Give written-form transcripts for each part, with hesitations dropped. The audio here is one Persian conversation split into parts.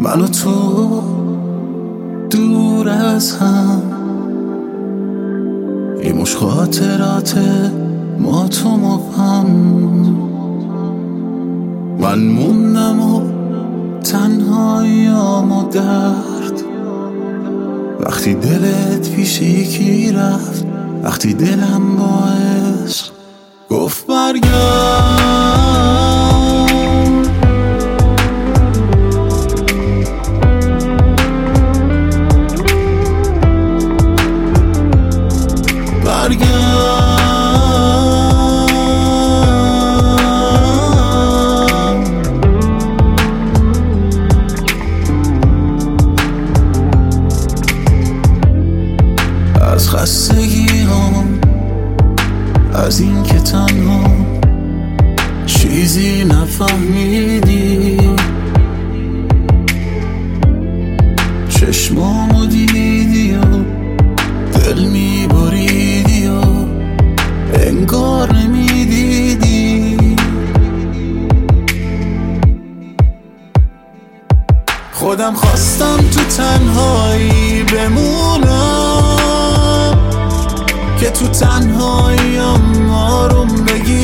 من و تو دور از هم، یه مش خاطرات ما تو مبهم. من موندم و تنهاییام و درد، وقتی دلت پیش یکی رفت، وقتی دلم با عشق گفت برگرد. از خستگی هم، از این که تنها چیزی نفهمیدی، چشمامو دیدی و دل میبریدی و انگار نمیدیدی. خودم خواستم تو تنهایی بمونم که تو تنهاییم آروم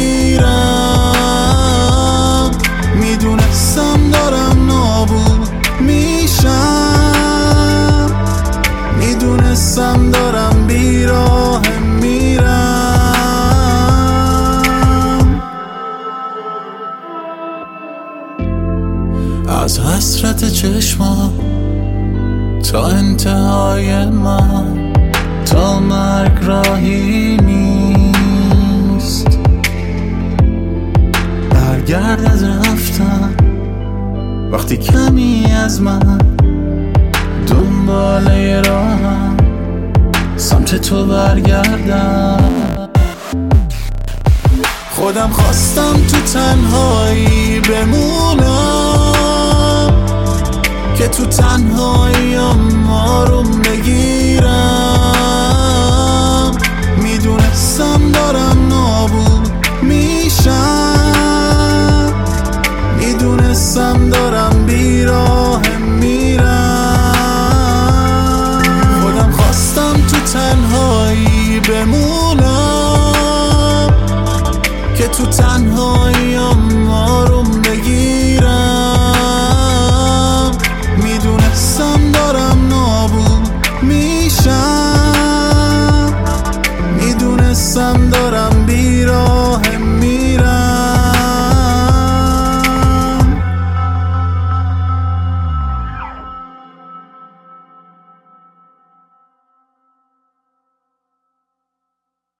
بگیرم. میدونستم دارم نابود میشم، میدونستم دارم بیراه میرم. از حسرت چشمم تا انتهای من، تا مرگ راهی نیست. برگرد از رفتن وقتی کمی از من دنباله راهم، سمت تو برگردم. خودم خواستم تو تنهایی بمونم که تو تنهاییم آروم بگیرم.